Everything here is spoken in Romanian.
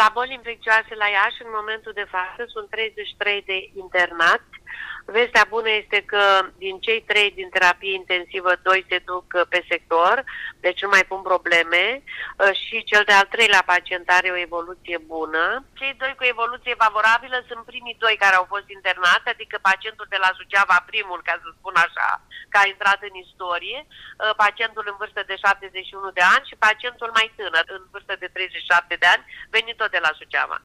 La boli infecțioase la Iași, în momentul de față, sunt 33 de internați. Vestea bună este că din cei 3 din terapie intensivă, 2 se duc pe sector, deci nu mai pun probleme și cel de-al 3-lea pacient are o evoluție bună. Cei 2 cu evoluție favorabilă sunt primii 2 care au fost internați, adică pacientul de la Suceava, primul, ca să spun așa, că a intrat în istorie, pacientul în vârstă de 71 de ani și pacientul mai tânăr, în vârstă de 37 de ani, venit tot de la Suceava.